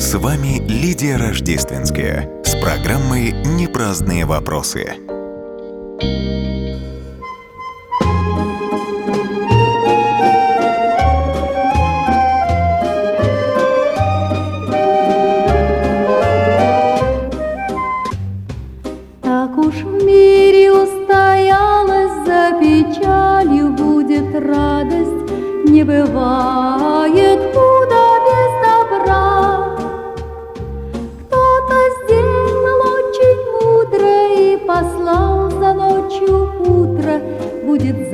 С вами Лидия Рождественская с программой «Непраздные вопросы». Так уж в мире устоялась, за печалью будет радость, не бывает худо без добра. Кто-то сделал очень мудро и послал за ночью утро, будет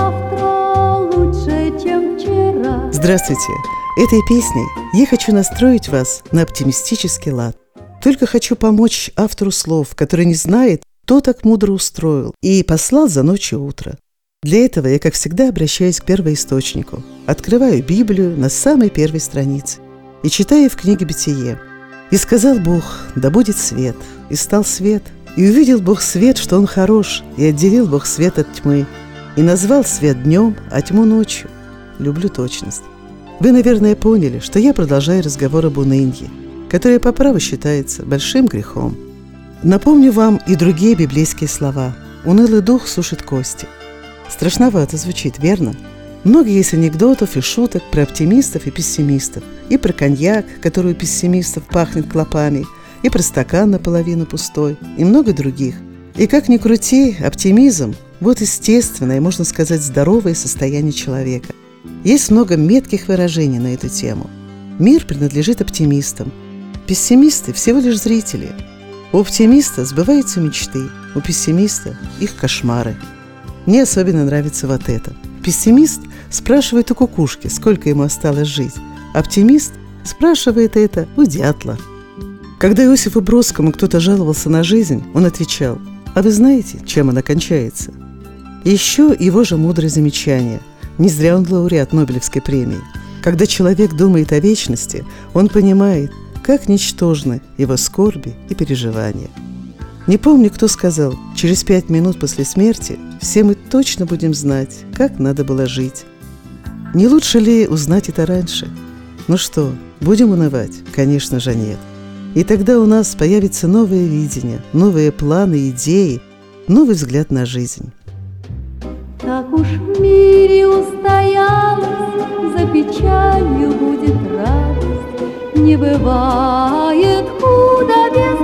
завтра лучше, чем вчера. Здравствуйте! Этой песней я хочу настроить вас на оптимистический лад. Только хочу помочь автору слов, который не знает, кто так мудро устроил и послал за ночью утро. Для этого я, как всегда, обращаюсь к первоисточнику. Открываю Библию на самой первой странице и читаю в книге «Бытие». «И сказал Бог, да будет свет, и стал свет. И увидел Бог свет, что он хорош, и отделил Бог свет от тьмы, и назвал свет днем, а тьму ночью». Люблю точность. Вы, наверное, поняли, что я продолжаю разговор об унынии, которое по праву считается большим грехом. Напомню вам и другие библейские слова. «Унылый дух сушит кости». Страшновато звучит, верно? Много есть анекдотов и шуток про оптимистов и пессимистов, и про коньяк, который у пессимистов пахнет клопами, и про стакан наполовину пустой, и много других. И как ни крути, оптимизм – вот естественное, можно сказать, здоровое состояние человека. Есть много метких выражений на эту тему. Мир принадлежит оптимистам. Пессимисты – всего лишь зрители. У оптимиста сбываются мечты, у пессимиста – их кошмары. Мне особенно нравится вот это. Пессимист спрашивает у кукушки, сколько ему осталось жить. Оптимист спрашивает это у дятла. Когда Иосифу Бродскому кто-то жаловался на жизнь, он отвечал: «А вы знаете, чем она кончается?» И еще его же мудрое замечание. Не зря он лауреат Нобелевской премии. Когда человек думает о вечности, он понимает, как ничтожны его скорби и переживания. Не помню, кто сказал, через 5 минут после смерти все мы точно будем знать, как надо было жить. Не лучше ли узнать это раньше? Ну что, будем унывать? Конечно же нет. И тогда у нас появится новое видение, новые планы, идеи, новый взгляд на жизнь. Так уж в мире устоялась, за печалью будет радость, не бывает худо без